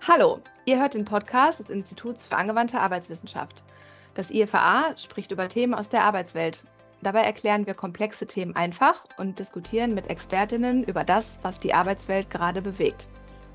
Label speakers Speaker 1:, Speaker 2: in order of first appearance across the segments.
Speaker 1: Hallo, ihr hört den Podcast des Instituts für angewandte Arbeitswissenschaft. Das IFA spricht über Themen aus der Arbeitswelt. Dabei erklären wir komplexe Themen einfach und diskutieren mit Expertinnen über das, was die Arbeitswelt gerade bewegt.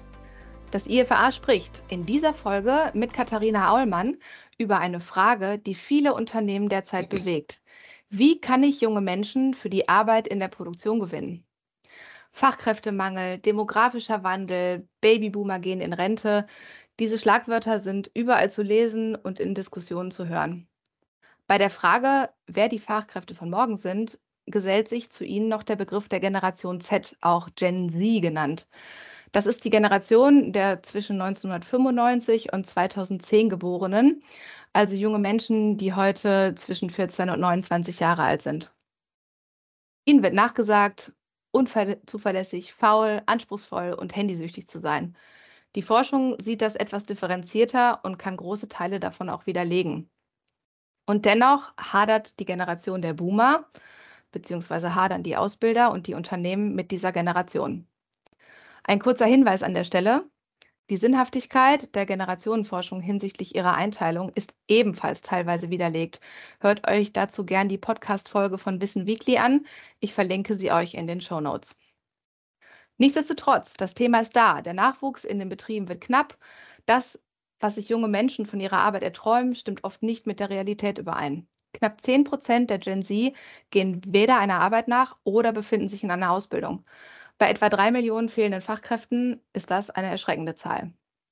Speaker 1: Das IFA spricht in dieser Folge mit Katharina Aulmann über eine Frage, die viele Unternehmen derzeit bewegt. Wie kann ich junge Menschen für die Arbeit in der Produktion gewinnen? Fachkräftemangel, demografischer Wandel, Babyboomer gehen in Rente. Diese Schlagwörter sind überall zu lesen und in Diskussionen zu hören. Bei der Frage, wer die Fachkräfte von morgen sind, gesellt sich zu ihnen noch der Begriff der Generation Z, auch Gen Z genannt. Das ist die Generation der zwischen 1995 und 2010 Geborenen, also junge Menschen, die heute zwischen 14 und 29 Jahre alt sind. Ihnen wird nachgesagt, unzuverlässig, faul, anspruchsvoll und handysüchtig zu sein. Die Forschung sieht das etwas differenzierter und kann große Teile davon auch widerlegen. Und dennoch hadert die Generation der Boomer, beziehungsweise hadern die Ausbilder und die Unternehmen mit dieser Generation. Ein kurzer Hinweis an der Stelle: Die Sinnhaftigkeit der Generationenforschung hinsichtlich ihrer Einteilung ist ebenfalls teilweise widerlegt. Hört euch dazu gern die Podcast-Folge von Wissen Weekly an. Ich verlinke sie euch in den Shownotes. Nichtsdestotrotz, das Thema ist da. Der Nachwuchs in den Betrieben wird knapp. Das, was sich junge Menschen von ihrer Arbeit erträumen, stimmt oft nicht mit der Realität überein. Knapp 10% der Gen Z gehen weder einer Arbeit nach oder befinden sich in einer Ausbildung. Bei etwa 3 Millionen fehlenden Fachkräften ist das eine erschreckende Zahl.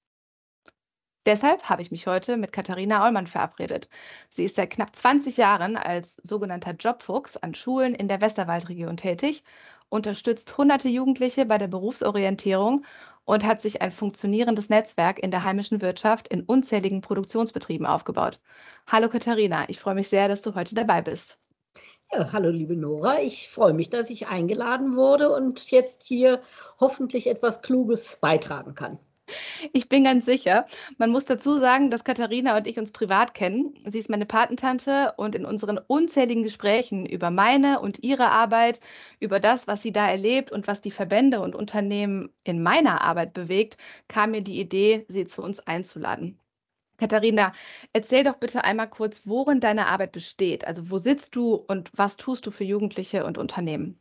Speaker 1: Deshalb habe ich mich heute mit Katharina Aulmann verabredet. Sie ist seit knapp 20 Jahren als sogenannter Jobfuchs an Schulen in der Westerwaldregion tätig, unterstützt hunderte Jugendliche bei der Berufsorientierung und hat sich ein funktionierendes Netzwerk in der heimischen Wirtschaft in unzähligen Produktionsbetrieben aufgebaut. Hallo Katharina, ich freue mich sehr, dass du heute dabei bist.
Speaker 2: Ja, hallo liebe Nora, ich freue mich, dass ich eingeladen wurde und jetzt hier hoffentlich etwas Kluges beitragen kann.
Speaker 1: Ich bin ganz sicher. Man muss dazu sagen, dass Katharina und ich uns privat kennen. Sie ist meine Patentante und in unseren unzähligen Gesprächen über meine und ihre Arbeit, über das, was sie da erlebt und was die Verbände und Unternehmen in meiner Arbeit bewegt, kam mir die Idee, sie zu uns einzuladen. Katharina, erzähl doch bitte einmal kurz, worin deine Arbeit besteht. Also wo sitzt du und was tust du für Jugendliche und Unternehmen?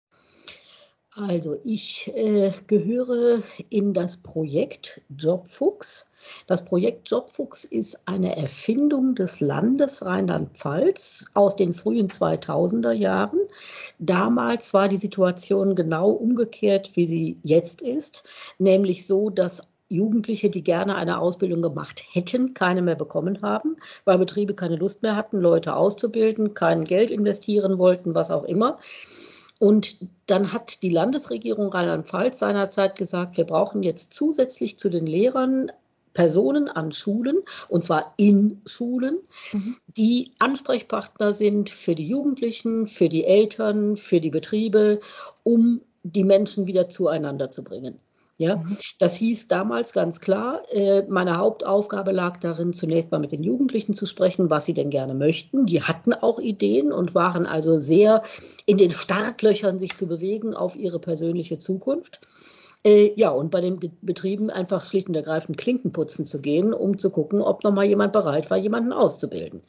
Speaker 2: Also ich gehöre in das Projekt Jobfuchs. Das Projekt Jobfuchs ist eine Erfindung des Landes Rheinland-Pfalz aus den frühen 2000er Jahren. Damals war die Situation genau umgekehrt, wie sie jetzt ist, nämlich so, dass Jugendliche, die gerne eine Ausbildung gemacht hätten, keine mehr bekommen haben, weil Betriebe keine Lust mehr hatten, Leute auszubilden, kein Geld investieren wollten, was auch immer. Und dann hat die Landesregierung Rheinland-Pfalz seinerzeit gesagt, wir brauchen jetzt zusätzlich zu den Lehrern Personen an Schulen, und zwar in Schulen, die Ansprechpartner sind für die Jugendlichen, für die Eltern, für die Betriebe, um die Menschen wieder zueinander zu bringen. Ja, das hieß damals ganz klar, meine Hauptaufgabe lag darin, zunächst mal mit den Jugendlichen zu sprechen, was sie denn gerne möchten. Die hatten auch Ideen und waren also sehr in den Startlöchern, sich zu bewegen auf ihre persönliche Zukunft. Ja, und bei den Betrieben einfach schlicht und ergreifend Klinken putzen zu gehen, um zu gucken, ob noch mal jemand bereit war, jemanden auszubilden.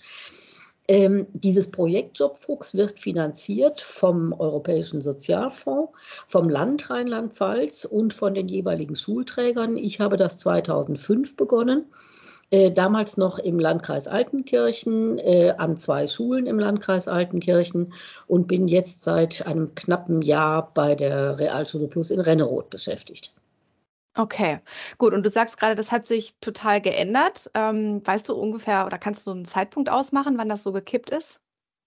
Speaker 2: Dieses Projekt Jobfuchs wird finanziert vom Europäischen Sozialfonds, vom Land Rheinland-Pfalz und von den jeweiligen Schulträgern. Ich habe das 2005 begonnen, damals noch im Landkreis Altenkirchen, an 2 Schulen im Landkreis Altenkirchen und bin jetzt seit einem knappen Jahr bei der Realschule Plus in Renneroth beschäftigt.
Speaker 1: Okay, gut. Und du sagst gerade, das hat sich total geändert. Weißt du ungefähr oder kannst du einen Zeitpunkt ausmachen, wann das so gekippt ist?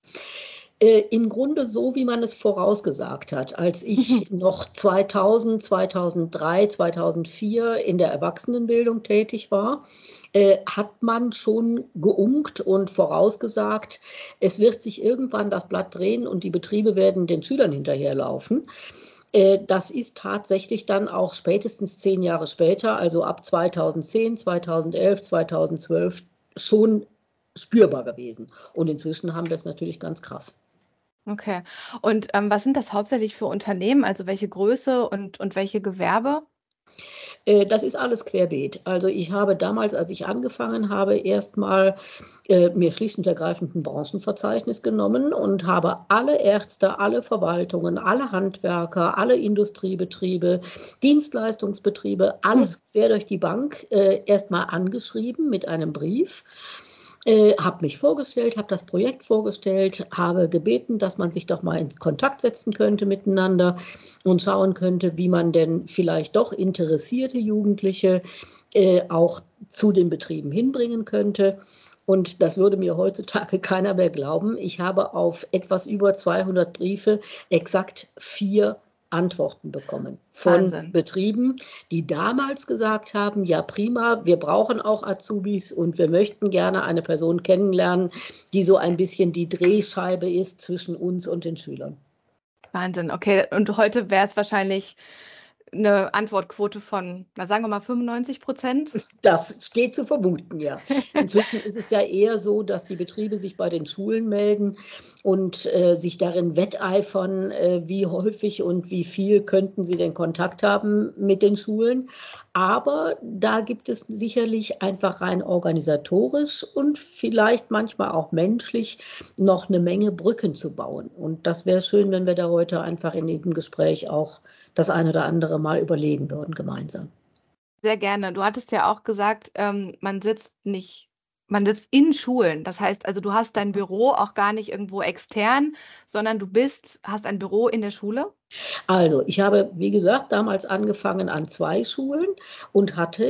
Speaker 2: Im Grunde so, wie man es vorausgesagt hat. Als ich noch 2000, 2003, 2004 in der Erwachsenenbildung tätig war, hat man schon geunkt und vorausgesagt, es wird sich irgendwann das Blatt drehen und die Betriebe werden den Schülern hinterherlaufen. Das ist tatsächlich dann auch spätestens 10 Jahre später, also ab 2010, 2011, 2012, schon spürbar gewesen. Und inzwischen haben wir es natürlich ganz krass.
Speaker 1: Okay. Und was sind das hauptsächlich für Unternehmen? Also welche Größe und welche Gewerbe?
Speaker 2: Das ist alles querbeet. Also ich habe damals, als ich angefangen habe, erstmal mir schlicht und ergreifend ein Branchenverzeichnis genommen und habe alle Ärzte, alle Verwaltungen, alle Handwerker, alle Industriebetriebe, Dienstleistungsbetriebe, alles quer durch die Bank erstmal angeschrieben mit einem Brief. Habe mich vorgestellt, habe das Projekt vorgestellt, habe gebeten, dass man sich doch mal in Kontakt setzen könnte miteinander und schauen könnte, wie man denn vielleicht doch interessierte Jugendliche auch zu den Betrieben hinbringen könnte. Und das würde mir heutzutage keiner mehr glauben. Ich habe auf etwas über 200 Briefe exakt 4 Antworten bekommen von
Speaker 1: Wahnsinn.
Speaker 2: Betrieben, die damals gesagt haben, ja prima, wir brauchen auch Azubis und wir möchten gerne eine Person kennenlernen, die so ein bisschen die Drehscheibe ist zwischen uns und den Schülern.
Speaker 1: Wahnsinn. Okay, und heute wäre es wahrscheinlich eine Antwortquote von, na, sagen wir mal 95%.
Speaker 2: Das steht zu vermuten, ja. Inzwischen ist es ja eher so, dass die Betriebe sich bei den Schulen melden und sich darin wetteifern, wie häufig und wie viel könnten sie denn Kontakt haben mit den Schulen. Aber da gibt es sicherlich einfach rein organisatorisch und vielleicht manchmal auch menschlich noch eine Menge Brücken zu bauen. Und das wäre schön, wenn wir da heute einfach in diesem Gespräch auch das ein oder andere mal überlegen würden gemeinsam.
Speaker 1: Sehr gerne. Du hattest ja auch gesagt, man sitzt in Schulen. Das heißt also, du hast dein Büro auch gar nicht irgendwo extern, sondern hast ein Büro in der Schule?
Speaker 2: Also, ich habe, wie gesagt, damals angefangen an 2 Schulen und hatte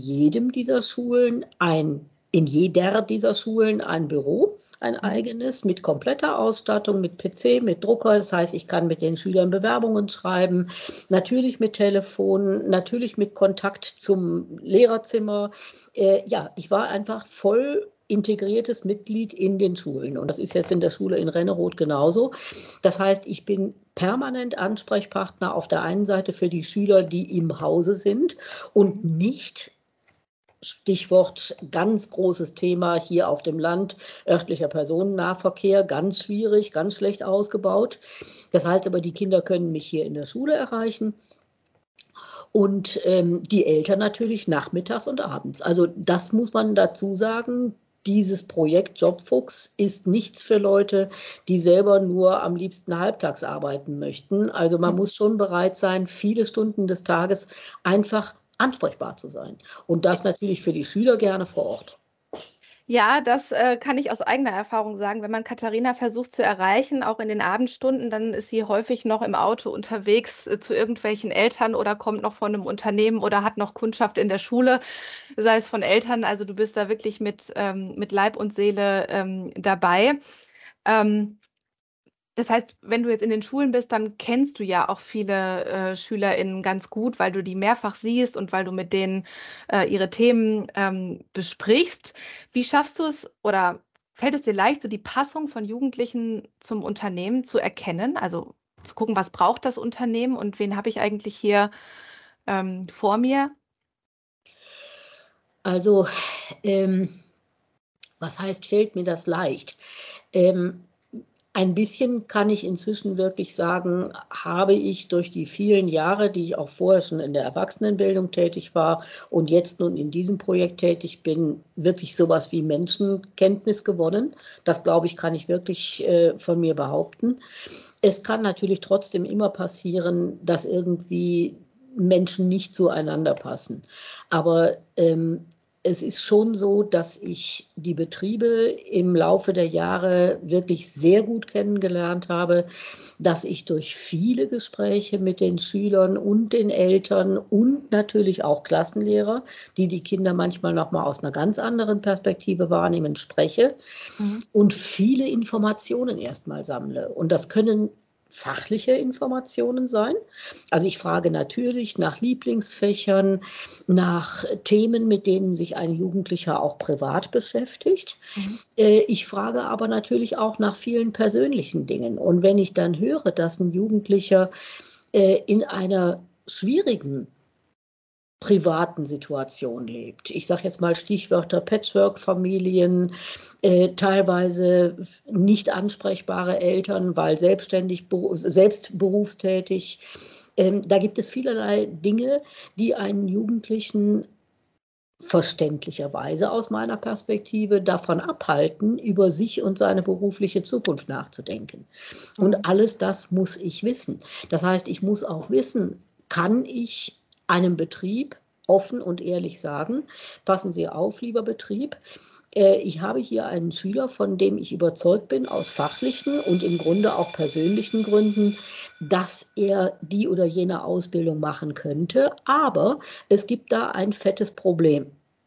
Speaker 2: in jeder dieser Schulen ein Büro, ein
Speaker 1: Mhm.
Speaker 2: eigenes mit kompletter Ausstattung, mit PC, mit Drucker. Das heißt, ich kann mit den Schülern Bewerbungen schreiben, natürlich mit Telefon, natürlich mit Kontakt zum Lehrerzimmer. Ja, ich war einfach voll integriertes Mitglied in den Schulen und das ist jetzt in der Schule in Renneroth genauso. Das heißt, ich bin permanent Ansprechpartner auf der einen Seite für die Schüler, die im Hause sind und
Speaker 1: Mhm.
Speaker 2: nicht, Stichwort ganz großes Thema hier auf dem Land, örtlicher Personennahverkehr, ganz schwierig, ganz schlecht ausgebaut. Das heißt aber, die Kinder können mich hier in der Schule erreichen und die Eltern natürlich nachmittags und abends. Also das muss man dazu sagen. Dieses Projekt Jobfuchs ist nichts für Leute, die selber nur am liebsten halbtags arbeiten möchten. Also man
Speaker 1: Mhm.
Speaker 2: muss schon bereit sein, viele Stunden des Tages einfach ansprechbar zu sein. Und das natürlich für die Schüler gerne vor Ort.
Speaker 1: Ja, das kann ich aus eigener Erfahrung sagen. Wenn man Katharina versucht zu erreichen, auch in den Abendstunden, dann ist sie häufig noch im Auto unterwegs zu irgendwelchen Eltern oder kommt noch von einem Unternehmen oder hat noch Kundschaft in der Schule, sei es von Eltern. Also du bist da wirklich mit Leib und Seele dabei. Ähm, Das heißt, wenn du jetzt in den Schulen bist, dann kennst du ja auch viele SchülerInnen ganz gut, weil du die mehrfach siehst und weil du mit denen ihre Themen besprichst. Wie schaffst du es oder fällt es dir leicht, so die Passung von Jugendlichen zum Unternehmen zu erkennen? Also zu gucken, was braucht das Unternehmen und wen habe ich eigentlich hier vor mir?
Speaker 2: Also, ähm, was heißt, fällt mir das leicht? Ähm, Ein bisschen kann ich inzwischen wirklich sagen, habe ich durch die vielen Jahre, die ich auch vorher schon in der Erwachsenenbildung tätig war und jetzt nun in diesem Projekt tätig bin, wirklich sowas wie Menschenkenntnis gewonnen. Das, glaube ich, kann ich wirklich von mir behaupten. Es kann natürlich trotzdem immer passieren, dass irgendwie Menschen nicht zueinander passen. Aber es ist schon so, dass ich die Betriebe im Laufe der Jahre wirklich sehr gut kennengelernt habe, dass ich durch viele Gespräche mit den Schülern und den Eltern und natürlich auch Klassenlehrer, die die Kinder manchmal noch mal aus einer ganz anderen Perspektive wahrnehmen, spreche
Speaker 1: Mhm.
Speaker 2: und viele Informationen erstmal sammle. Und das können fachliche Informationen sein. Also ich frage natürlich nach Lieblingsfächern, nach Themen, mit denen sich ein Jugendlicher auch privat beschäftigt.
Speaker 1: Mhm.
Speaker 2: Ich frage aber natürlich auch nach vielen persönlichen Dingen. Und wenn ich dann höre, dass ein Jugendlicher in einer schwierigen privaten Situation lebt. Ich sage jetzt mal Stichwörter Patchwork-Familien, teilweise nicht ansprechbare Eltern, weil selbstständig, selbst berufstätig. Da gibt es vielerlei Dinge, die einen Jugendlichen verständlicherweise aus meiner Perspektive davon abhalten, über sich und seine berufliche Zukunft nachzudenken. Und alles das muss ich wissen. Das heißt, ich muss auch wissen, kann ich einem Betrieb offen und ehrlich sagen, passen Sie auf, lieber Betrieb, ich habe hier einen Schüler, von dem ich überzeugt bin, aus fachlichen und im Grunde auch persönlichen Gründen, dass er die oder jene Ausbildung machen könnte, aber es gibt da ein fettes Problem.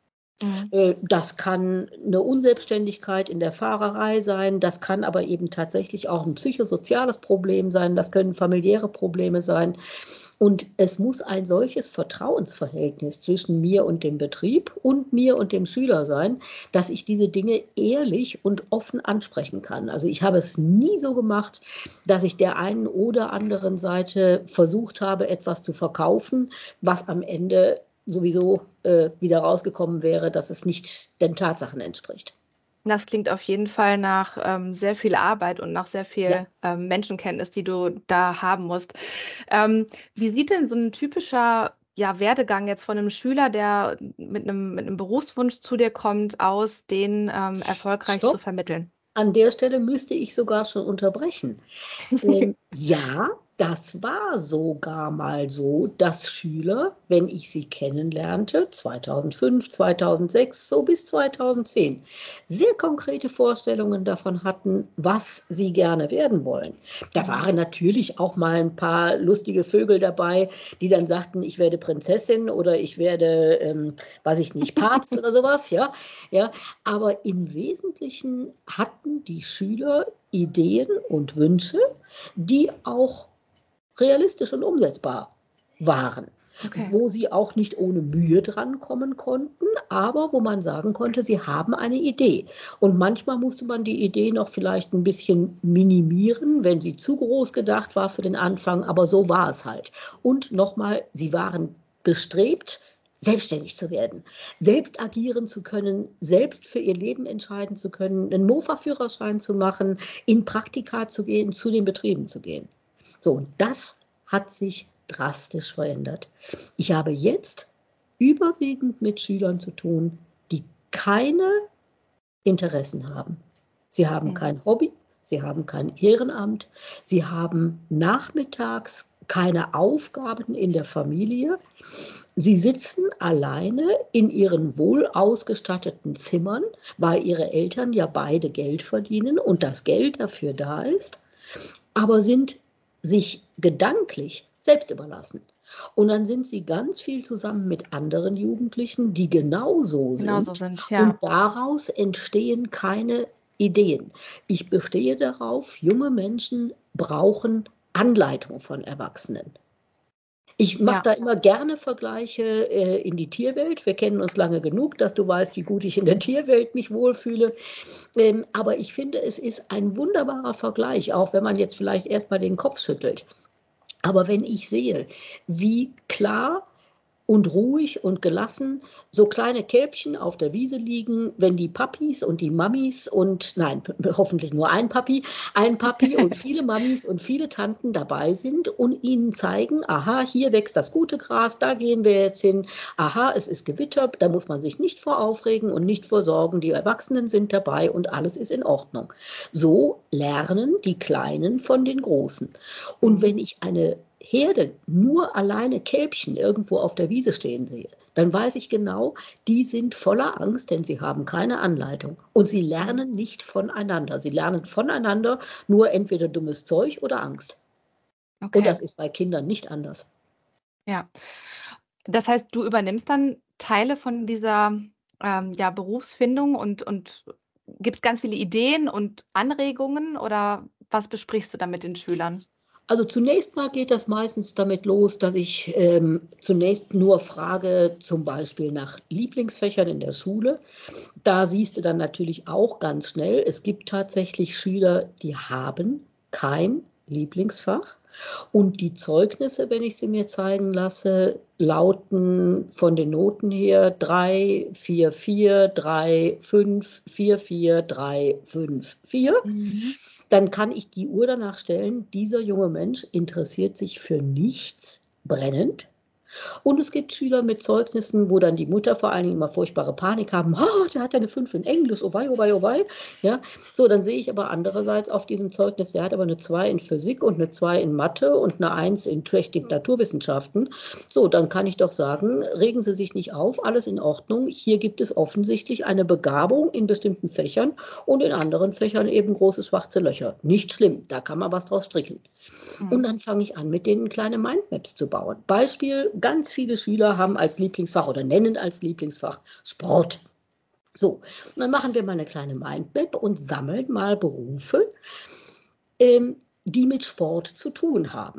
Speaker 2: Das kann eine Unselbstständigkeit in der Fahrerei sein, das kann aber eben tatsächlich auch ein psychosoziales Problem sein, das können familiäre Probleme sein. Und es muss ein solches Vertrauensverhältnis zwischen mir und dem Betrieb und mir und dem Schüler sein, dass ich diese Dinge ehrlich und offen ansprechen kann. Also ich habe es nie so gemacht, dass ich der einen oder anderen Seite versucht habe, etwas zu verkaufen, was am Ende sowieso wieder rausgekommen wäre, dass es nicht den Tatsachen entspricht.
Speaker 1: Das klingt auf jeden Fall nach sehr viel Arbeit und nach sehr
Speaker 2: Ja,
Speaker 1: viel Menschenkenntnis, die du da haben musst. Wie sieht denn so ein typischer, ja, Werdegang jetzt von einem Schüler, der mit einem Berufswunsch zu dir kommt, aus, den erfolgreich zu
Speaker 2: stopp.
Speaker 1: vermitteln?
Speaker 2: An der Stelle müsste ich sogar schon unterbrechen. Ja, das war sogar mal so, dass Schüler, wenn ich sie kennenlernte, 2005, 2006, so bis 2010, sehr konkrete Vorstellungen davon hatten, was sie gerne werden wollen. Da waren natürlich auch mal ein paar lustige Vögel dabei, die dann sagten, ich werde Prinzessin oder ich werde, weiß ich nicht, Papst oder sowas, ja, ja. Aber im Wesentlichen hatten die Schüler Ideen und Wünsche, die auch realistisch und umsetzbar waren,
Speaker 1: Okay.
Speaker 2: wo sie auch nicht ohne Mühe drankommen konnten, aber wo man sagen konnte, sie haben eine Idee. Und manchmal musste man die Idee noch vielleicht ein bisschen minimieren, wenn sie zu groß gedacht war für den Anfang, aber so war es halt. Und nochmal, sie waren bestrebt, selbstständig zu werden, selbst agieren zu können, selbst für ihr Leben entscheiden zu können, einen Mofa-Führerschein zu machen, in Praktika zu gehen, zu den Betrieben zu gehen. So, und das hat sich drastisch verändert. Ich habe jetzt überwiegend mit Schülern zu tun, die keine Interessen haben. Sie haben
Speaker 1: Mhm.
Speaker 2: kein Hobby, sie haben kein Ehrenamt, sie haben nachmittags keine Aufgaben in der Familie. Sie sitzen alleine in ihren wohl ausgestatteten Zimmern, weil ihre Eltern ja beide Geld verdienen und das Geld dafür da ist, aber sind sich gedanklich selbst überlassen. Und dann sind sie ganz viel zusammen mit anderen Jugendlichen, die genauso
Speaker 1: Genau so
Speaker 2: sind.
Speaker 1: sind,
Speaker 2: Und
Speaker 1: ja.
Speaker 2: daraus entstehen keine Ideen. Ich bestehe darauf, junge Menschen brauchen Anleitung von Erwachsenen. Ich mache
Speaker 1: Ja.
Speaker 2: da immer gerne Vergleiche in die Tierwelt. Wir kennen uns lange genug, dass du weißt, wie gut ich in der Tierwelt mich wohlfühle. Aber ich finde, es ist ein wunderbarer Vergleich, auch wenn man jetzt vielleicht erst mal den Kopf schüttelt. Aber wenn ich sehe, wie klar und ruhig und gelassen so kleine Kälbchen auf der Wiese liegen, wenn die Papis und die Mamis und nein, hoffentlich nur ein Papi und viele Mamis und viele Tanten dabei sind und ihnen zeigen, aha, hier wächst das gute Gras, da gehen wir jetzt hin, aha, es ist Gewitter, da muss man sich nicht vor aufregen und nicht vor sorgen, die Erwachsenen sind dabei und alles ist in Ordnung. So lernen die Kleinen von den Großen. Und
Speaker 1: Mhm.
Speaker 2: wenn ich eine Herde nur alleine Kälbchen irgendwo auf der Wiese stehen sehe, dann weiß ich genau, die sind voller Angst, denn sie haben keine Anleitung. Und sie
Speaker 1: Mhm.
Speaker 2: lernen nicht voneinander. Sie lernen voneinander nur entweder dummes Zeug oder Angst. Und
Speaker 1: Okay,
Speaker 2: das ist bei Kindern nicht anders.
Speaker 1: ja. Das heißt, du übernimmst dann Teile von dieser, ja, Berufsfindung und gibst ganz viele Ideen und Anregungen oder was besprichst du da mit den Schülern?
Speaker 2: Also zunächst mal geht das meistens damit los, dass ich zunächst nur frage, zum Beispiel nach Lieblingsfächern in der Schule. Da siehst du dann natürlich auch ganz schnell, es gibt tatsächlich Schüler, die haben kein Lieblingsfach. Und die Zeugnisse, wenn ich sie mir zeigen lasse, lauten von den Noten her 3, 4, 4, 3, 5, 4, 4, 3, 5, 4.
Speaker 1: Mhm.
Speaker 2: Dann kann ich die Uhr danach stellen, dieser junge Mensch interessiert sich für nichts brennend. Und es gibt Schüler mit Zeugnissen, wo dann die Mutter vor allen Dingen immer furchtbare Panik haben. Oh, der hat ja eine 5 in Englisch, oh wei, oh wei, oh wei. Ja, so, dann sehe ich aber andererseits auf diesem Zeugnis, der hat aber eine 2 in Physik und eine 2 in Mathe und eine 1 in Technik, Naturwissenschaften. So, dann kann ich doch sagen, regen Sie sich nicht auf, alles in Ordnung. Hier gibt es offensichtlich eine Begabung in bestimmten Fächern und in anderen Fächern eben große schwarze Löcher. Nicht schlimm, da kann man was draus stricken. Und
Speaker 1: Mhm.
Speaker 2: dann fange ich an, mit denen kleine Mindmaps zu bauen. Beispiel, ganz viele Schüler haben als Lieblingsfach oder nennen als Lieblingsfach Sport. So, dann machen wir mal eine kleine Mindmap und sammeln mal Berufe, die mit Sport zu tun haben.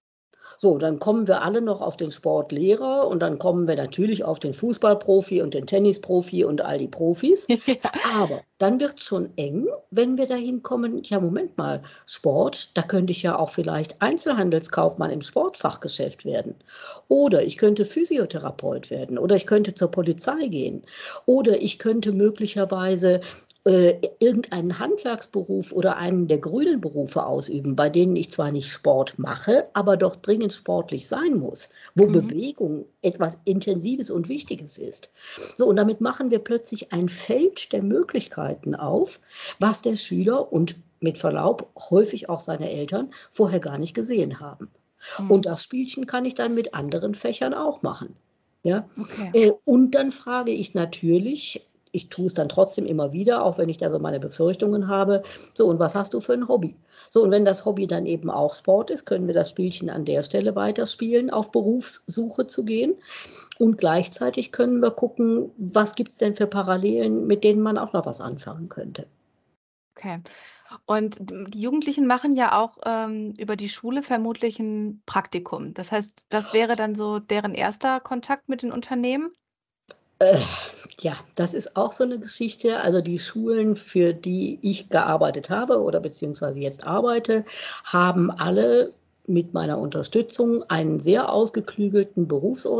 Speaker 2: So, dann kommen wir alle noch auf den Sportlehrer und dann kommen wir natürlich auf den Fußballprofi und den Tennisprofi und all die Profis.
Speaker 1: Ja.
Speaker 2: Aber dann wird es schon eng, wenn wir dahin kommen, ja, Moment mal, Sport, da könnte ich ja auch vielleicht Einzelhandelskaufmann im Sportfachgeschäft werden. Oder ich könnte Physiotherapeut werden. Oder ich könnte zur Polizei gehen. Oder ich könnte möglicherweise irgendeinen Handwerksberuf oder einen der grünen Berufe ausüben, bei denen ich zwar nicht Sport mache, aber doch dringend sportlich sein muss, wo
Speaker 1: Mhm.
Speaker 2: Bewegung etwas Intensives und Wichtiges ist. So, und damit machen wir plötzlich ein Feld der Möglichkeiten auf, was der Schüler und mit Verlaub häufig auch seine Eltern vorher gar nicht gesehen haben. Und
Speaker 1: Mhm.
Speaker 2: das Spielchen kann ich dann mit anderen Fächern auch machen. Ja?
Speaker 1: Okay.
Speaker 2: Und dann frage ich natürlich, ich tue es dann trotzdem immer wieder, auch wenn ich da so meine Befürchtungen habe, so, und was hast du für ein Hobby? So, und wenn das Hobby dann eben auch Sport ist, können wir das Spielchen an der Stelle weiterspielen, auf Berufssuche zu gehen. Und gleichzeitig können wir gucken, was gibt es denn für Parallelen, mit denen man auch noch was anfangen könnte.
Speaker 1: Okay. Und die Jugendlichen machen ja auch, über die Schule vermutlich ein Praktikum. Das heißt, das wäre dann so deren erster Kontakt mit den Unternehmen?
Speaker 2: Äh, ja, das ist auch so eine Geschichte. Also, die Schulen, für die ich gearbeitet habe oder beziehungsweise jetzt arbeite, haben alle mit meiner Unterstützung einen sehr ausgeklügelten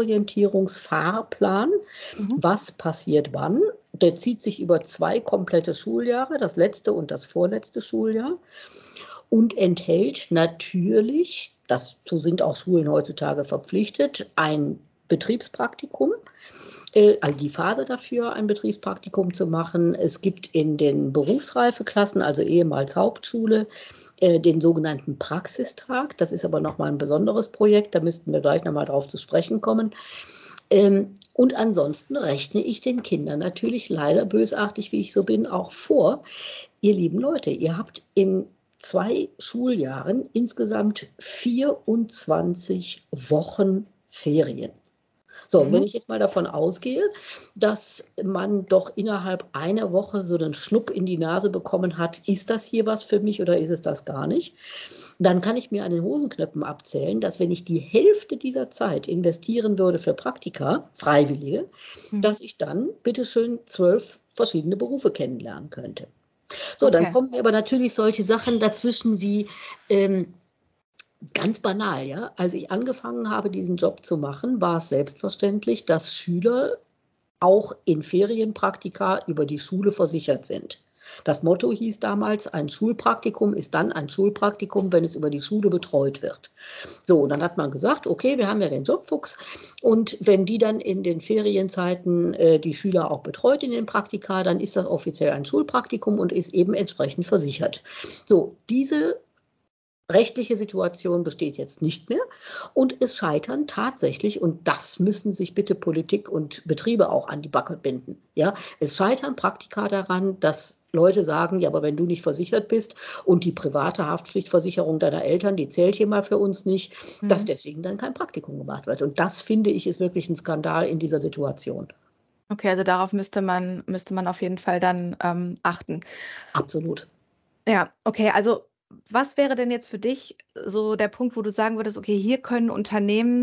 Speaker 2: Berufsorientierungsfahrplan.
Speaker 1: Mhm.
Speaker 2: Was passiert wann? Der zieht sich über 2 komplette Schuljahre, das letzte und das vorletzte Schuljahr, und enthält natürlich, dazu sind auch Schulen heutzutage verpflichtet, ein Betriebspraktikum, also die Phase dafür, ein Betriebspraktikum zu machen. Es gibt in den Berufsreifeklassen, also ehemals Hauptschule, den sogenannten Praxistag. Das ist aber nochmal ein besonderes Projekt, da müssten wir gleich nochmal drauf zu sprechen kommen. Und ansonsten rechne ich den Kindern natürlich leider bösartig, wie ich so bin, auch vor. Ihr lieben Leute, ihr habt in 2 Schuljahren insgesamt 24 Wochen Ferien. So, und wenn
Speaker 1: Mhm.
Speaker 2: ich jetzt mal davon ausgehe, dass man doch innerhalb einer Woche so 'nen Schnupp in die Nase bekommen hat: „Ist das hier was für mich oder ist es das gar nicht?“ Dann kann ich mir an den Hosenknöpfen abzählen, dass wenn ich die Hälfte dieser Zeit investieren würde für Praktika, Freiwillige,
Speaker 1: Mhm.
Speaker 2: dass ich dann bitteschön 12 verschiedene Berufe kennenlernen könnte. So, dann
Speaker 1: Okay.
Speaker 2: kommen mir aber natürlich solche Sachen dazwischen wie, ähm ganz banal, ja. Als ich angefangen habe, diesen Job zu machen, war es selbstverständlich, dass Schüler auch in Ferienpraktika über die Schule versichert sind. Das Motto hieß damals: „Ein Schulpraktikum ist dann ein Schulpraktikum, wenn es über die Schule betreut wird.“ So, und dann hat man gesagt: „Okay, wir haben ja den Jobfuchs und wenn die dann in den Ferienzeiten, die Schüler auch betreut in den Praktika, dann ist das offiziell ein Schulpraktikum und ist eben entsprechend versichert.“ So, diese rechtliche Situation besteht jetzt nicht mehr und es scheitern tatsächlich, und das müssen sich bitte Politik und Betriebe auch an die Backe binden, ja? Es scheitern Praktika daran, dass Leute sagen: „Ja, aber wenn du nicht versichert bist und die private Haftpflichtversicherung deiner Eltern, die zählt hier mal für uns nicht“, dass
Speaker 1: Mhm.
Speaker 2: deswegen dann kein Praktikum gemacht wird. Und das finde ich, ist wirklich 'n Skandal in dieser Situation.
Speaker 1: Okay, also darauf müsste man auf jeden Fall dann, achten.
Speaker 2: Absolut.
Speaker 1: Ja, okay, also was wäre denn jetzt für dich so der Punkt, wo du sagen würdest: „Okay, hier können Unternehmen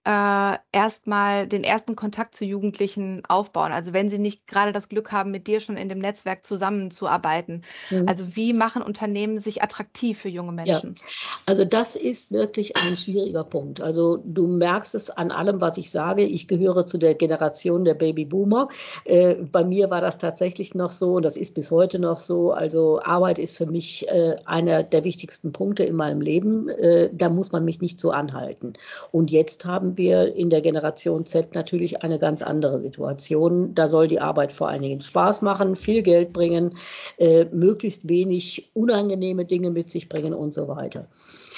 Speaker 1: erstmal den ersten Kontakt zu Jugendlichen aufbauen? Also wenn sie nicht gerade das Glück haben, mit dir schon in dem Netzwerk zusammenzuarbeiten.
Speaker 2: Mhm.
Speaker 1: Also wie machen Unternehmen sich attraktiv für junge
Speaker 2: Ja,
Speaker 1: Menschen?
Speaker 2: also das ist wirklich ein schwieriger Punkt. Also du merkst es an allem, was ich sage. Ich gehöre zu der Generation der Babyboomer. Bei mir war das tatsächlich noch so und das ist bis heute noch so. Also Arbeit ist für mich einer der wichtigsten Punkte in meinem Leben. Da muss man mich nicht so anhalten. Und jetzt haben wir in der Generation Z natürlich eine ganz andere Situation. Da soll die Arbeit vor allen Dingen Spaß machen, viel Geld bringen, möglichst wenig unangenehme Dinge mit sich bringen und so weiter.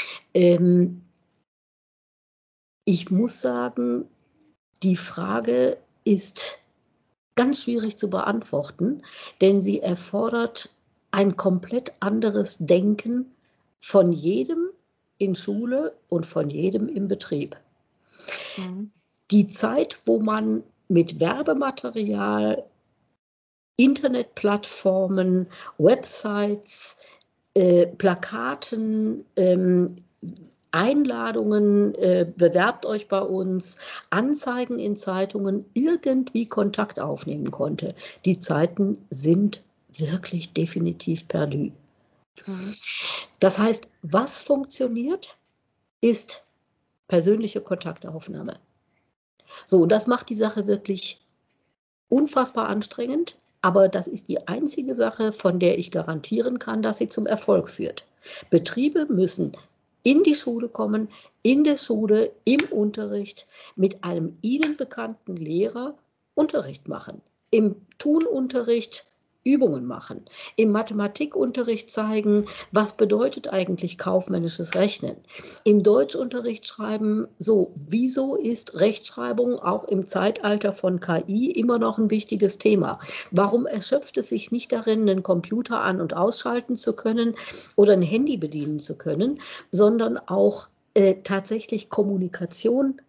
Speaker 2: Ich muss sagen, die Frage ist ganz schwierig zu beantworten, denn sie erfordert ein komplett anderes Denken von jedem in Schule und von jedem im Betrieb.
Speaker 1: Mhm.
Speaker 2: Die Zeit, wo man mit Werbematerial, Internetplattformen, Websites, Plakaten, Einladungen, bewerbt euch bei uns, Anzeigen in Zeitungen, irgendwie Kontakt aufnehmen konnte. Die Zeiten sind wirklich definitiv perdu.
Speaker 1: Mhm.
Speaker 2: Das heißt, was funktioniert, ist persönliche Kontaktaufnahme. So, und das macht die Sache wirklich unfassbar anstrengend, aber das ist die einzige Sache, von der ich garantieren kann, dass sie zum Erfolg führt. Betriebe müssen in die Schule kommen, in der Schule, im Unterricht mit einem ihnen bekannten Lehrer Unterricht machen. Im Tununterricht Übungen machen. Im Mathematikunterricht zeigen, was bedeutet eigentlich kaufmännisches Rechnen. Im Deutschunterricht schreiben, so, wieso ist Rechtschreibung auch im Zeitalter von KI immer noch ein wichtiges Thema? Warum erschöpft es sich nicht darin, einen Computer an- und ausschalten zu können oder ein Handy bedienen zu können, sondern auch tatsächlich Kommunikation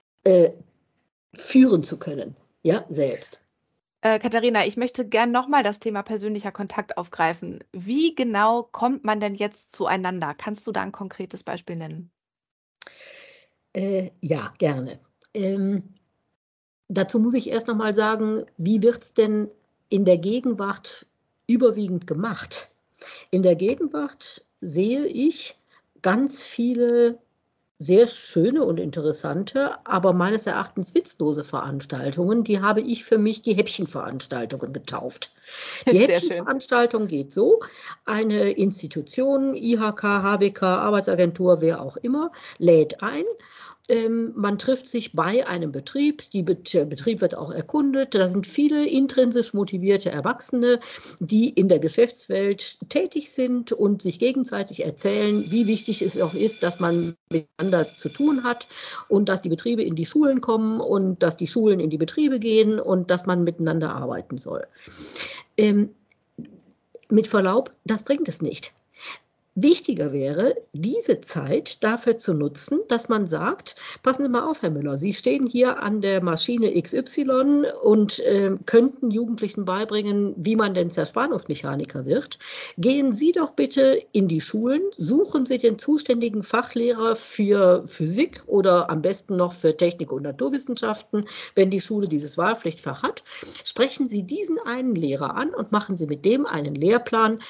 Speaker 2: führen zu können, ja, selbst.
Speaker 1: Katharina, ich möchte gern nochmal das Thema persönlicher Kontakt aufgreifen. Wie genau kommt man denn jetzt zueinander? Kannst du da ein konkretes Beispiel nennen?
Speaker 2: Ja, gerne. Dazu muss ich erst noch mal sagen, wie wird es denn in der Gegenwart überwiegend gemacht? In der Gegenwart sehe ich ganz viele sehr schöne und interessante, aber meines Erachtens witzlose Veranstaltungen. Die habe ich für mich die Häppchenveranstaltungen getauft. Die
Speaker 1: Sehr schön.
Speaker 2: Häppchenveranstaltung geht so: eine Institution, IHK, HBK, Arbeitsagentur, wer auch immer, lädt ein. Man trifft sich bei einem Betrieb, der Betrieb wird auch erkundet. Da sind viele intrinsisch motivierte Erwachsene, die in der Geschäftswelt tätig sind und sich gegenseitig erzählen, wie wichtig es auch ist, dass man miteinander zu tun hat und dass die Betriebe in die Schulen kommen und dass die Schulen in die Betriebe gehen und dass man miteinander arbeiten soll. Mit Verlaub, das bringt es nicht. Wichtiger wäre, diese Zeit dafür zu nutzen, dass man sagt, passen Sie mal auf, Herr Müller, Sie stehen hier an der Maschine XY und könnten Jugendlichen beibringen, wie man denn Zerspannungsmechaniker wird. Gehen Sie doch bitte in die Schulen, suchen Sie den zuständigen Fachlehrer für Physik oder am besten noch für Technik und Naturwissenschaften, wenn die Schule dieses Wahlpflichtfach hat. Sprechen Sie diesen einen Lehrer an und machen Sie mit dem einen Lehrplan.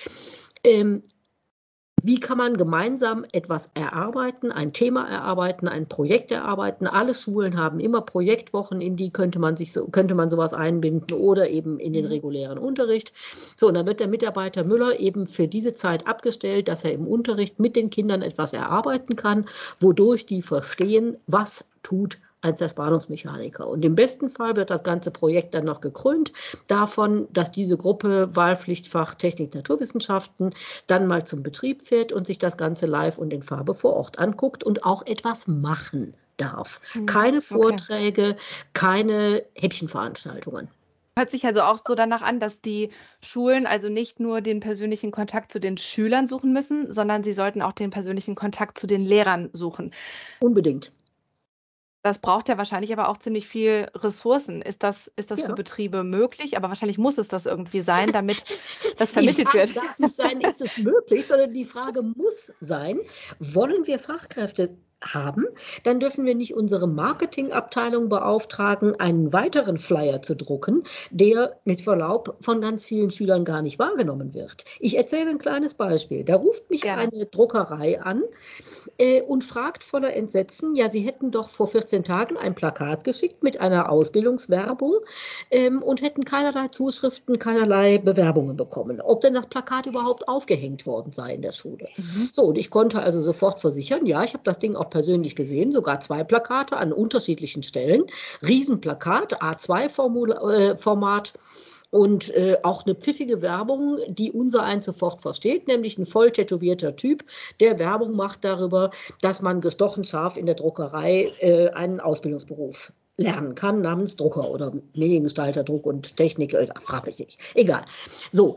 Speaker 2: Wie kann man gemeinsam etwas erarbeiten, ein Thema erarbeiten, ein Projekt erarbeiten? Alle Schulen haben immer Projektwochen, in die könnte man sowas einbinden oder eben in den
Speaker 1: Mhm.
Speaker 2: regulären Unterricht. So, und dann wird der Mitarbeiter Müller eben für diese Zeit abgestellt, dass er im Unterricht mit den Kindern etwas erarbeiten kann, wodurch die verstehen, was tut ein Zerspannungsmechaniker. Und im besten Fall wird das ganze Projekt dann noch gekrönt davon, dass diese Gruppe Wahlpflichtfach Technik, Naturwissenschaften dann mal zum Betrieb fährt und sich das Ganze live und in Farbe vor Ort anguckt und auch etwas machen darf.
Speaker 1: Mhm.
Speaker 2: Keine
Speaker 1: Okay.
Speaker 2: Vorträge, keine Häppchenveranstaltungen.
Speaker 1: Hört sich also auch so danach an, dass die Schulen also nicht nur den persönlichen Kontakt zu den Schülern suchen müssen, sondern sie sollten auch den persönlichen Kontakt zu den Lehrern suchen.
Speaker 2: Unbedingt.
Speaker 1: Das braucht ja wahrscheinlich aber auch ziemlich viel Ressourcen. Ist das für
Speaker 2: Ja.
Speaker 1: Betriebe möglich? Aber wahrscheinlich muss es das irgendwie sein, damit das
Speaker 2: Die
Speaker 1: vermittelt
Speaker 2: Frage
Speaker 1: wird.
Speaker 2: darf nicht sein, ist es möglich, sondern die Frage muss sein, wollen wir Fachkräfte haben, dann dürfen wir nicht unsere Marketingabteilung beauftragen, einen weiteren Flyer zu drucken, der mit Verlaub von ganz vielen Schülern gar nicht wahrgenommen wird. Ich erzähle ein kleines Beispiel. Da ruft mich
Speaker 1: Gerne.
Speaker 2: eine Druckerei an und fragt voller Entsetzen, ja, Sie hätten doch vor 14 Tagen ein Plakat geschickt mit einer Ausbildungswerbung und hätten keinerlei Zuschriften, keinerlei Bewerbungen bekommen. Ob denn das Plakat überhaupt aufgehängt worden sei in der Schule.
Speaker 1: Mhm.
Speaker 2: So, und ich konnte also sofort versichern, ja, ich habe das Ding auch persönlich gesehen, sogar 2 Plakate an unterschiedlichen Stellen. Riesenplakat, A2-Format und auch eine pfiffige Werbung, die unsereins sofort versteht, nämlich ein voll tätowierter Typ, der Werbung macht darüber, dass man gestochen scharf in der Druckerei einen Ausbildungsberuf lernen kann, namens Drucker oder Mediengestalter, Druck und Technik, frag mich nicht. Egal. So,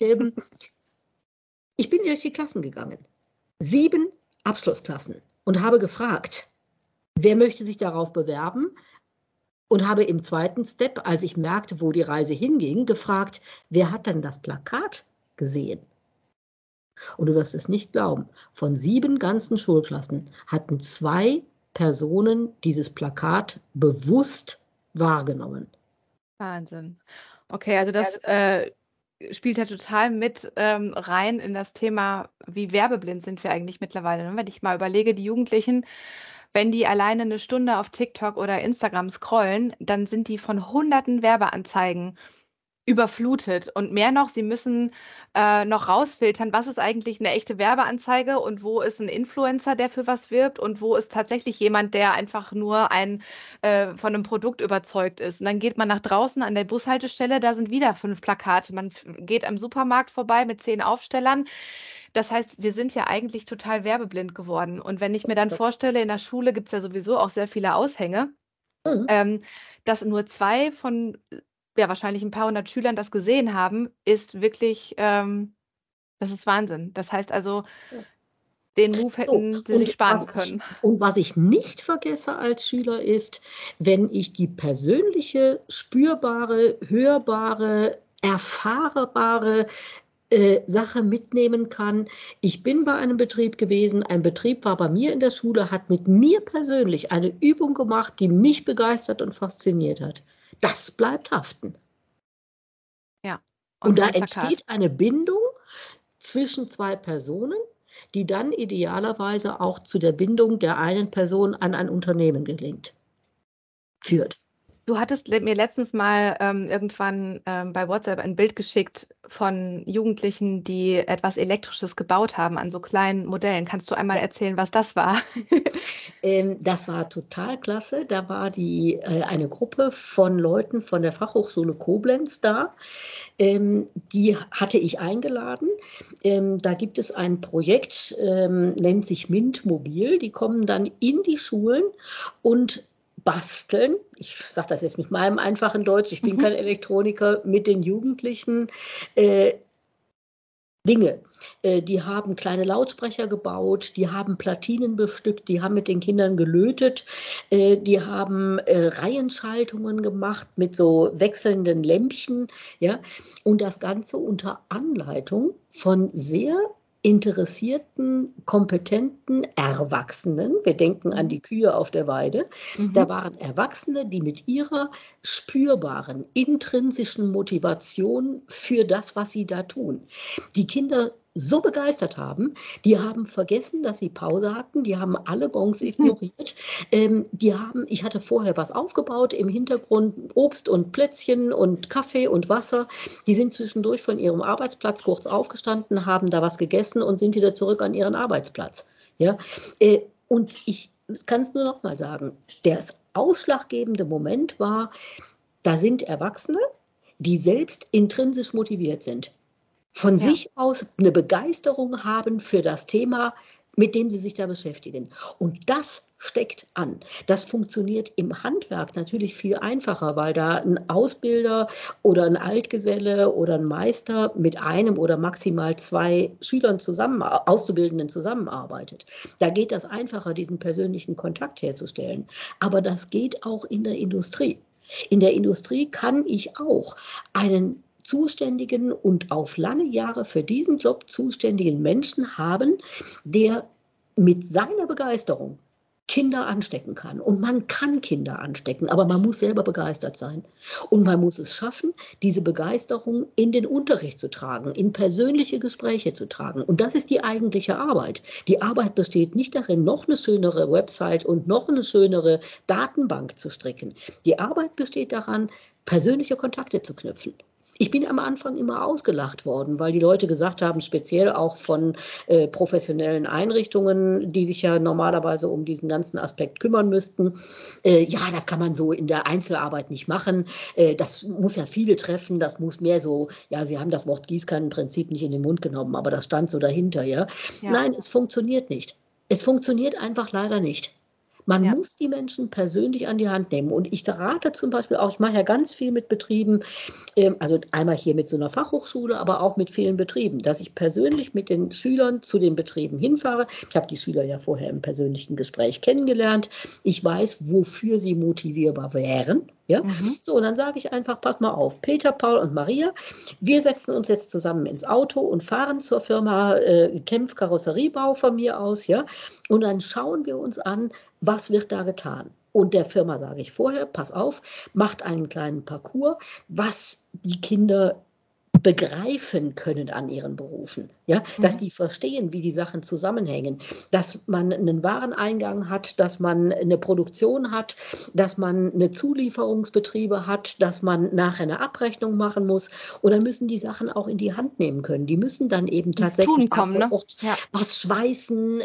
Speaker 2: ich bin durch die Klassen gegangen. 7 Abschlussklassen und habe gefragt, wer möchte sich darauf bewerben? Und habe im zweiten Step, als ich merkte, wo die Reise hinging, gefragt, wer hat denn das Plakat gesehen? Und du wirst es nicht glauben, von 7 ganzen Schulklassen hatten 2 Personen dieses Plakat bewusst wahrgenommen.
Speaker 1: Wahnsinn. Okay, also das spielt ja total mit rein in das Thema, wie werbeblind sind wir eigentlich mittlerweile. Ne? Wenn ich mal überlege, die Jugendlichen, wenn die alleine eine Stunde auf TikTok oder Instagram scrollen, dann sind die von hunderten Werbeanzeigen überflutet. Und mehr noch, sie müssen noch rausfiltern, was ist eigentlich eine echte Werbeanzeige und wo ist ein Influencer, der für was wirbt und wo ist tatsächlich jemand, der einfach nur von einem Produkt überzeugt ist. Und dann geht man nach draußen an der Bushaltestelle, da sind wieder 5 Plakate. Man geht am Supermarkt vorbei mit 10 Aufstellern. Das heißt, wir sind ja eigentlich total werbeblind geworden. Und wenn ich mir dann
Speaker 2: Das,
Speaker 1: vorstelle, in der Schule gibt es ja sowieso auch sehr viele Aushänge,
Speaker 2: mhm.
Speaker 1: dass nur 2 von ja, wahrscheinlich ein paar hundert Schülern das gesehen haben, ist wirklich, das ist Wahnsinn. Das heißt also, den Move
Speaker 2: So,
Speaker 1: hätten sie sich sparen können.
Speaker 2: und was ich nicht vergesse als Schüler ist, wenn ich die persönliche, spürbare, hörbare, erfahrbare Sache mitnehmen kann. Ich bin bei einem Betrieb gewesen, ein Betrieb war bei mir in der Schule, hat mit mir persönlich eine Übung gemacht, die mich begeistert und fasziniert hat. Das bleibt haften.
Speaker 1: Ja, und
Speaker 2: Und da
Speaker 1: kein Plakat.
Speaker 2: entsteht eine Bindung zwischen 2 Personen, die dann idealerweise auch zu der Bindung der einen Person an ein Unternehmen führt.
Speaker 1: Du hattest mir letztens mal irgendwann bei WhatsApp ein Bild geschickt von Jugendlichen, die etwas Elektrisches gebaut haben an so kleinen Modellen. Kannst du einmal
Speaker 2: Ja.
Speaker 1: erzählen, was das war?
Speaker 2: Das war total klasse. Da war eine Gruppe von Leuten von der Fachhochschule Koblenz da. Die hatte ich eingeladen. Da gibt es ein Projekt, nennt sich MINT Mobil. Die kommen dann in die Schulen und basteln, ich sage das jetzt mit meinem einfachen Deutsch, ich bin
Speaker 1: Mhm.
Speaker 2: kein Elektroniker, mit den Jugendlichen äh, Dinge. Die haben kleine Lautsprecher gebaut, die haben Platinen bestückt, die haben mit den Kindern gelötet, die haben Reihenschaltungen gemacht mit so wechselnden Lämpchen, ja, und das Ganze unter Anleitung von sehr interessierten, kompetenten Erwachsenen. Wir denken an
Speaker 1: Mhm.
Speaker 2: die Kühe auf der Weide. Da
Speaker 1: Mhm.
Speaker 2: waren Erwachsene, die mit ihrer spürbaren, intrinsischen Motivation für das, was sie da tun, die Kinder so begeistert haben, die haben vergessen, dass sie Pause hatten, die haben alle Gongs ignoriert. Ich hatte vorher was aufgebaut, im Hintergrund Obst und Plätzchen und Kaffee und Wasser. Die sind zwischendurch von ihrem Arbeitsplatz kurz aufgestanden, haben da was gegessen und sind wieder zurück an ihren Arbeitsplatz. Ja? Und ich kann es nur noch mal sagen, der ausschlaggebende Moment war, da sind Erwachsene, die selbst intrinsisch motiviert sind, von
Speaker 1: Ja.
Speaker 2: sich aus eine Begeisterung haben für das Thema, mit dem sie sich da beschäftigen. Und das steckt an. Das funktioniert im Handwerk natürlich viel einfacher, weil da ein Ausbilder oder ein Altgeselle oder ein Meister mit einem oder maximal 2 Schülern Auszubildenden zusammenarbeitet. Da geht das einfacher, diesen persönlichen Kontakt herzustellen. Aber das geht auch in der Industrie. In der Industrie kann ich auch einen zuständigen und auf lange Jahre für diesen Job zuständigen Menschen haben, der mit seiner Begeisterung Kinder anstecken kann. Und man kann Kinder anstecken, aber man muss selber begeistert sein. Und man muss es schaffen, diese Begeisterung in den Unterricht zu tragen, in persönliche Gespräche zu tragen. Und das ist die eigentliche Arbeit. Die Arbeit besteht nicht darin, noch eine schönere Website und noch eine schönere Datenbank zu stricken. Die Arbeit besteht daran, persönliche Kontakte zu knüpfen. Ich bin am Anfang immer ausgelacht worden, weil die Leute gesagt haben, speziell auch von professionellen Einrichtungen, die sich ja normalerweise um diesen ganzen Aspekt kümmern müssten. Ja, das kann man so in der Einzelarbeit nicht machen. Das muss ja viele treffen, das muss mehr so, ja, Sie haben das Wort Gießkannenprinzip nicht in den Mund genommen, aber das stand so dahinter, ja.
Speaker 1: Ja,
Speaker 2: Nein, es funktioniert nicht. Es funktioniert einfach leider nicht. Man
Speaker 1: ja.
Speaker 2: muss die Menschen persönlich an die Hand nehmen. Und ich rate zum Beispiel auch, ich mache ja ganz viel mit Betrieben, also einmal hier mit so einer Fachhochschule, aber auch mit vielen Betrieben, dass ich persönlich mit den Schülern zu den Betrieben hinfahre. Ich habe die Schüler ja vorher im persönlichen Gespräch kennengelernt. Ich weiß, wofür sie motivierbar wären. Ja?
Speaker 1: Mhm.
Speaker 2: So, und dann sage ich einfach, pass mal auf, Peter, Paul und Maria, wir setzen uns jetzt zusammen ins Auto und fahren zur Firma Kempf Karosseriebau von mir aus, ja, und dann schauen wir uns an, was wird da getan. Und der Firma sage ich vorher, pass auf, macht einen kleinen Parcours, was die Kinder begreifen können an ihren Berufen, ja, dass
Speaker 1: Mhm.
Speaker 2: die verstehen, wie die Sachen zusammenhängen, dass man einen Wareneingang hat, dass man eine Produktion hat, dass man eine Zulieferungsbetriebe hat, dass man nachher eine Abrechnung machen muss, und dann müssen die Sachen auch in die Hand nehmen können. Die müssen dann eben
Speaker 1: Ins
Speaker 2: tatsächlich
Speaker 1: Tun
Speaker 2: da
Speaker 1: kommen,
Speaker 2: vor
Speaker 1: ne?
Speaker 2: Ort
Speaker 1: Ja.
Speaker 2: was schweißen,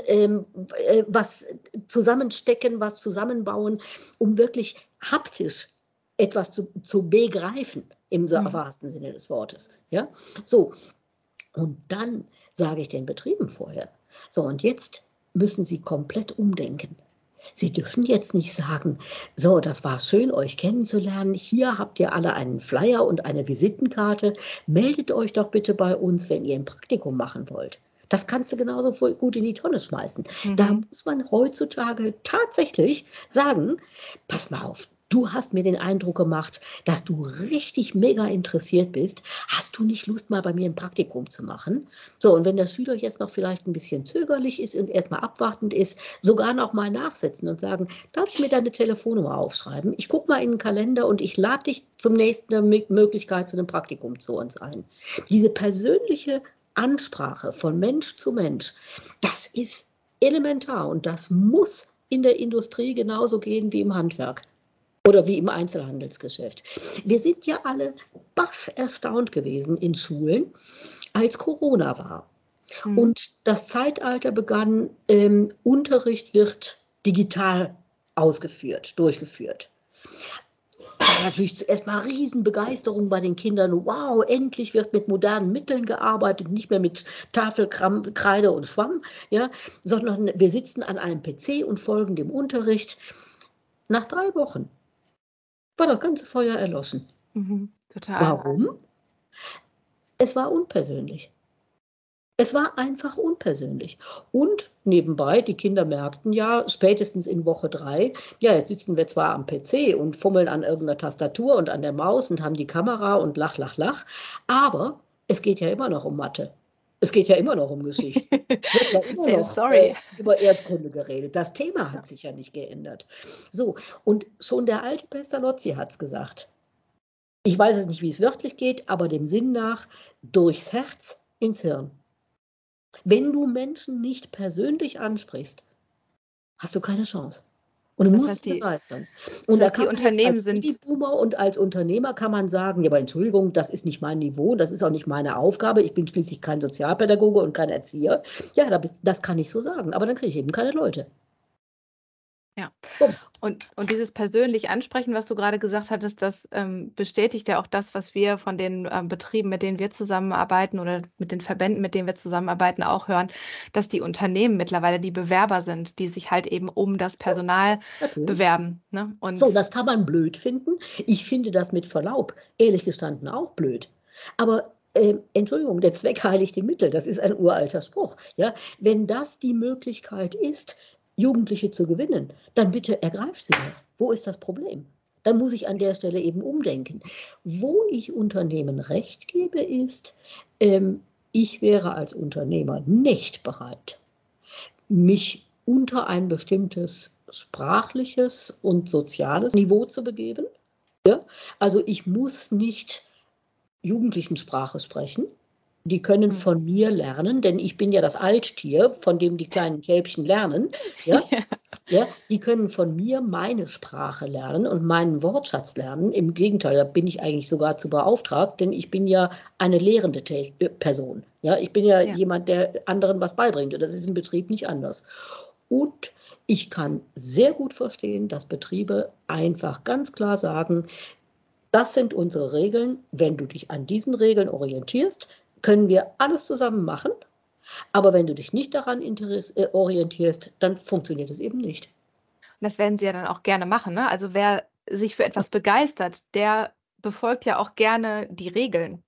Speaker 2: was zusammenstecken, was zusammenbauen, um wirklich haptisch etwas zu begreifen, im
Speaker 1: Mhm.
Speaker 2: wahrsten Sinne des Wortes. Ja? So, und dann sage ich den Betrieben vorher, so, und jetzt müssen Sie komplett umdenken. Sie dürfen jetzt nicht sagen, so, das war schön, euch kennenzulernen. Hier habt ihr alle einen Flyer und eine Visitenkarte. Meldet euch doch bitte bei uns, wenn ihr ein Praktikum machen wollt. Das kannst du genauso gut in die Tonne schmeißen. Da
Speaker 1: Mhm.
Speaker 2: muss man heutzutage tatsächlich sagen, pass mal auf, du hast mir den Eindruck gemacht, dass du richtig mega interessiert bist. Hast du nicht Lust, mal bei mir ein Praktikum zu machen? So, und wenn der Schüler jetzt noch vielleicht ein bisschen zögerlich ist und erstmal abwartend ist, sogar noch mal nachsetzen und sagen, darf ich mir deine Telefonnummer aufschreiben? Ich gucke mal in den Kalender und ich lade dich zum nächsten Möglichkeit zu einem Praktikum zu uns ein. Diese persönliche Ansprache von Mensch zu Mensch, das ist elementar, und das muss in der Industrie genauso gehen wie im Handwerk oder wie im Einzelhandelsgeschäft. Wir sind ja alle baff erstaunt gewesen in Schulen, als Corona war.
Speaker 1: Mhm.
Speaker 2: Und das Zeitalter begann, Unterricht wird digital durchgeführt. Da war natürlich zuerst mal Riesenbegeisterung bei den Kindern. Wow, endlich wird mit modernen Mitteln gearbeitet, nicht mehr mit Kreide und Schwamm, ja, sondern wir sitzen an einem PC und folgen dem Unterricht. Nach 3 Wochen war das ganze Feuer erloschen.
Speaker 1: Mhm. Total.
Speaker 2: Warum? Es war unpersönlich. Es war einfach unpersönlich. Und nebenbei, die Kinder merkten ja spätestens in Woche 3, ja, jetzt sitzen wir zwar am PC und fummeln an irgendeiner Tastatur und an der Maus und haben die Kamera und lach, lach, lach, aber es geht ja immer noch um Mathe. Es geht ja immer noch um Geschichte. Es wird ja immer
Speaker 1: Same
Speaker 2: noch
Speaker 1: story.
Speaker 2: über Erdkunde geredet. Das Thema
Speaker 1: Ja.
Speaker 2: hat sich ja nicht geändert. So, und schon der alte Pestalozzi hat es gesagt. Ich weiß es nicht, wie es wörtlich geht, aber dem Sinn nach, durchs Herz ins Hirn. Wenn du Menschen nicht persönlich ansprichst, hast du keine Chance. Und du
Speaker 1: Das
Speaker 2: musst
Speaker 1: heißt,
Speaker 2: sie
Speaker 1: die,
Speaker 2: begeistern.
Speaker 1: das
Speaker 2: Und da
Speaker 1: heißt, die
Speaker 2: kann man jetzt als
Speaker 1: Unternehmen sind,
Speaker 2: Babyboomer und als Unternehmer kann man sagen, ja, aber Entschuldigung, das ist nicht mein Niveau, das ist auch nicht meine Aufgabe. Ich bin schließlich kein Sozialpädagoge und kein Erzieher. Ja, das kann ich so sagen, aber dann kriege ich eben keine Leute.
Speaker 1: ja.
Speaker 2: Bums.
Speaker 1: Und dieses persönlich Ansprechen, was du gerade gesagt hattest, das, bestätigt ja auch das, was wir von den, Betrieben, mit denen wir zusammenarbeiten oder mit den Verbänden, mit denen wir zusammenarbeiten, auch hören, dass die Unternehmen mittlerweile die Bewerber sind, die sich halt eben um das Personal
Speaker 2: Natürlich.
Speaker 1: bewerben, ne?
Speaker 2: So,
Speaker 1: Und
Speaker 2: das kann man blöd finden. Ich finde das mit Verlaub, ehrlich gestanden, auch blöd. Aber Entschuldigung, der Zweck heiligt die Mittel. Das ist ein uralter Spruch. Ja? Wenn das die Möglichkeit ist, Jugendliche zu gewinnen, dann bitte ergreif sie doch. Wo ist das Problem? Dann muss ich an der Stelle eben umdenken. Wo ich Unternehmen recht gebe, ist, ich wäre als Unternehmer nicht bereit, mich unter ein bestimmtes sprachliches und soziales Niveau zu begeben. Ja? Also ich muss nicht Jugendlichensprache sprechen. Die können von mir lernen, denn ich bin ja das Alttier, von dem die kleinen Kälbchen lernen. Ja?
Speaker 1: Ja.
Speaker 2: Ja, die können von mir meine Sprache lernen und meinen Wortschatz lernen. Im Gegenteil, da bin ich eigentlich sogar zu beauftragt, denn ich bin ja eine lehrende Person. Ja, ich bin ja jemand, der anderen was beibringt. Und das ist im Betrieb nicht anders. Und ich kann sehr gut verstehen, dass Betriebe einfach ganz klar sagen, das sind unsere Regeln. Wenn du dich an diesen Regeln orientierst, können wir alles zusammen machen. Aber wenn du dich nicht daran orientierst, dann funktioniert es eben nicht.
Speaker 1: Und das werden sie ja dann auch gerne machen, ne? Also, wer sich für etwas begeistert, der befolgt ja auch gerne die Regeln.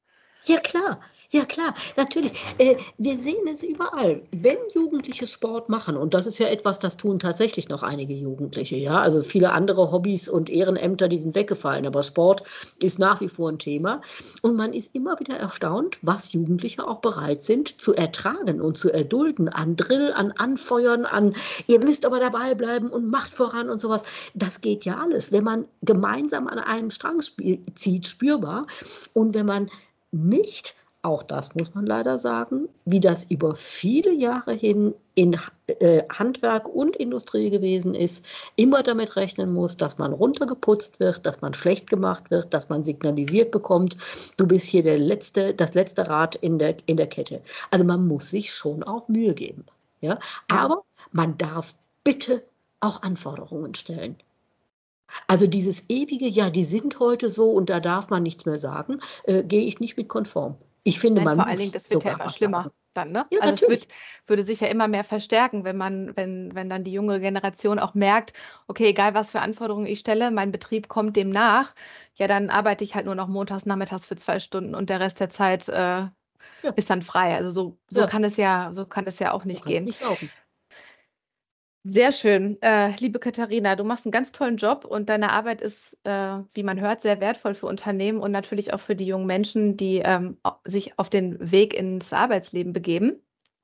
Speaker 2: Ja klar, natürlich. Wir sehen es überall. Wenn Jugendliche Sport machen, und das ist ja etwas, das tun tatsächlich noch einige Jugendliche, ja. Also viele andere Hobbys und Ehrenämter, die sind weggefallen, aber Sport ist nach wie vor ein Thema. Und man ist immer wieder erstaunt, was Jugendliche auch bereit sind zu ertragen und zu erdulden an Drill, an Anfeuern, an ihr müsst aber dabei bleiben und macht voran und sowas. Das geht ja alles, wenn man gemeinsam an einem Strang zieht, spürbar. Und wenn man nicht, auch das muss man leider sagen, wie das über viele Jahre hin in Handwerk und Industrie gewesen ist, immer damit rechnen muss, dass man runtergeputzt wird, dass man schlecht gemacht wird, dass man signalisiert bekommt, du bist hier das letzte Rad in der Kette. Also man muss sich schon auch Mühe geben. Ja?
Speaker 1: Ja.
Speaker 2: Aber man darf bitte auch Anforderungen stellen. Also dieses ewige, ja, die sind heute so und da darf man nichts mehr sagen, gehe ich nicht mit konform. Ich finde,
Speaker 1: Nein,
Speaker 2: man
Speaker 1: vor allen Dingen,
Speaker 2: muss
Speaker 1: das wird ja
Speaker 2: sogar
Speaker 1: immer
Speaker 2: was sagen.
Speaker 1: schlimmer dann, ne?
Speaker 2: Ja,
Speaker 1: Also, es
Speaker 2: natürlich.
Speaker 1: würde sich ja immer mehr verstärken, wenn dann die junge Generation auch merkt: „Okay, egal was für Anforderungen ich stelle, mein Betrieb kommt dem nach. Ja, dann arbeite ich halt nur noch montags nachmittags für 2 Stunden und der Rest der Zeit,
Speaker 2: Ja,
Speaker 1: ist dann frei.“ Also,
Speaker 2: ja,
Speaker 1: so kann es ja auch
Speaker 2: so
Speaker 1: nicht
Speaker 2: kann es
Speaker 1: gehen.
Speaker 2: nicht laufen.
Speaker 1: Sehr schön. Liebe Katharina, du machst einen ganz tollen Job und deine Arbeit ist, wie man hört, sehr wertvoll für Unternehmen und natürlich auch für die jungen Menschen, die, sich auf den Weg ins Arbeitsleben begeben.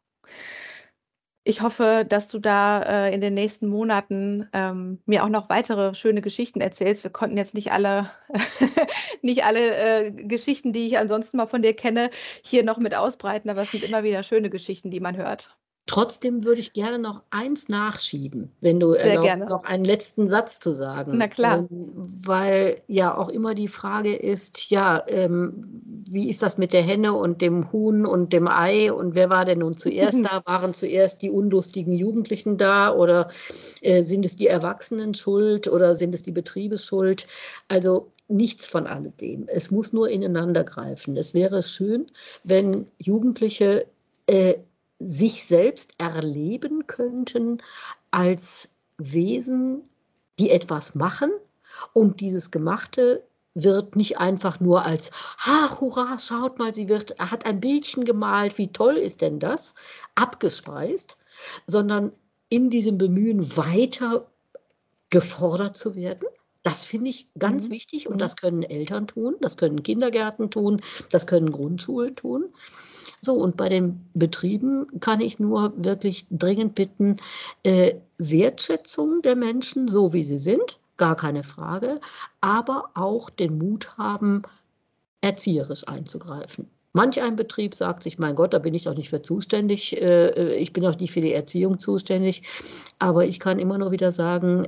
Speaker 1: Ich hoffe, dass du da, in den nächsten Monaten, mir auch noch weitere schöne Geschichten erzählst. Wir konnten jetzt nicht alle nicht alle, Geschichten, die ich ansonsten mal von dir kenne, hier noch mit ausbreiten, aber es sind immer wieder schöne Geschichten, die man hört.
Speaker 2: Trotzdem würde ich gerne noch eins nachschieben, wenn du
Speaker 1: Sehr
Speaker 2: erlaubst,
Speaker 1: gerne.
Speaker 2: noch einen letzten Satz zu
Speaker 1: Na
Speaker 2: sagen.
Speaker 1: klar.
Speaker 2: Weil ja auch immer die Frage ist, ja, wie ist das mit der Henne und dem Huhn und dem Ei und wer war denn nun zuerst da? Waren zuerst die unlustigen Jugendlichen da oder sind es die Erwachsenen schuld oder sind es die Betriebe schuld? Also nichts von alledem. Es muss nur ineinander greifen. Es wäre schön, wenn Jugendliche sich selbst erleben könnten als Wesen, die etwas machen und dieses Gemachte wird nicht einfach nur als, ach, hurra, schaut mal, hat ein Bildchen gemalt, wie toll ist denn das, abgespeist, sondern in diesem Bemühen weiter gefordert zu werden. Das finde ich ganz
Speaker 1: Mhm.
Speaker 2: wichtig und
Speaker 1: Mhm.
Speaker 2: das können Eltern tun, das können Kindergärten tun, das können Grundschulen tun. So, und bei den Betrieben kann ich nur wirklich dringend bitten, Wertschätzung der Menschen, so wie sie sind, gar keine Frage, aber auch den Mut haben, erzieherisch einzugreifen. Manch ein Betrieb sagt sich: „Mein Gott, da bin ich doch nicht für zuständig, ich bin doch nicht für die Erziehung zuständig.“ Aber ich kann immer nur wieder sagen,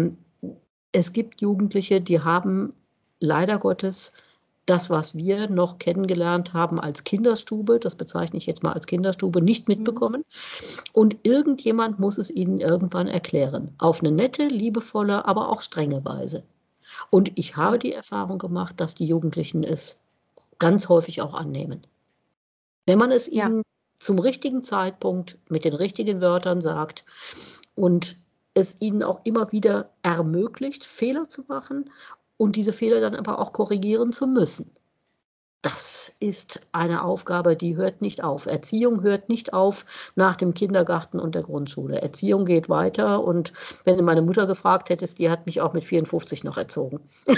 Speaker 2: es gibt Jugendliche, die haben leider Gottes das, was wir noch kennengelernt haben als Kinderstube, das bezeichne ich jetzt mal als Kinderstube, nicht
Speaker 1: Mhm.
Speaker 2: mitbekommen. Und irgendjemand muss es ihnen irgendwann erklären. Auf eine nette, liebevolle, aber auch strenge Weise. Und ich habe
Speaker 1: Ja.
Speaker 2: die Erfahrung gemacht, dass die Jugendlichen es ganz häufig auch annehmen. Wenn man es
Speaker 1: Ja.
Speaker 2: ihnen zum richtigen Zeitpunkt mit den richtigen Wörtern sagt und es ihnen auch immer wieder ermöglicht, Fehler zu machen und diese Fehler dann aber auch korrigieren zu müssen. Das ist eine Aufgabe, die hört nicht auf. Erziehung hört nicht auf nach dem Kindergarten und der Grundschule. Erziehung geht weiter und wenn du meine Mutter gefragt hättest, die hat mich auch mit 54 noch erzogen.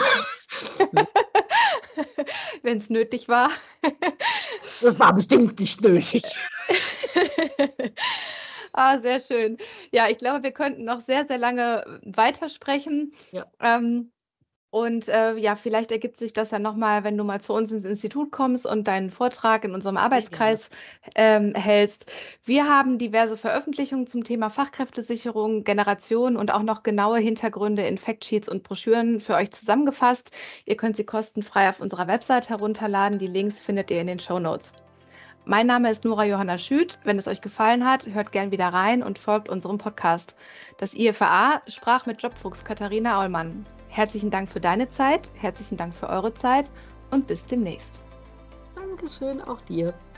Speaker 1: Wenn es nötig war.
Speaker 2: Das war bestimmt nicht nötig.
Speaker 1: Sehr schön. Ja, ich glaube, wir könnten noch sehr, sehr lange weitersprechen.
Speaker 2: Ja,
Speaker 1: Ähm, ja, vielleicht ergibt sich das ja noch mal, wenn du mal zu uns ins Institut kommst und deinen Vortrag in unserem
Speaker 2: sehr gerne.
Speaker 1: Arbeitskreis, hältst. Wir haben diverse Veröffentlichungen zum Thema Fachkräftesicherung, Generation und auch noch genaue Hintergründe in Factsheets und Broschüren für euch zusammengefasst. Ihr könnt sie kostenfrei auf unserer Website herunterladen. Die Links findet ihr in den Shownotes. Mein Name ist Nora Johanna Schüth. Wenn es euch gefallen hat, hört gern wieder rein und folgt unserem Podcast. Das IFA sprach mit Jobfuchs Katharina Aulmann. Herzlichen Dank für deine Zeit, herzlichen Dank für eure Zeit und bis demnächst.
Speaker 2: Dankeschön, auch dir.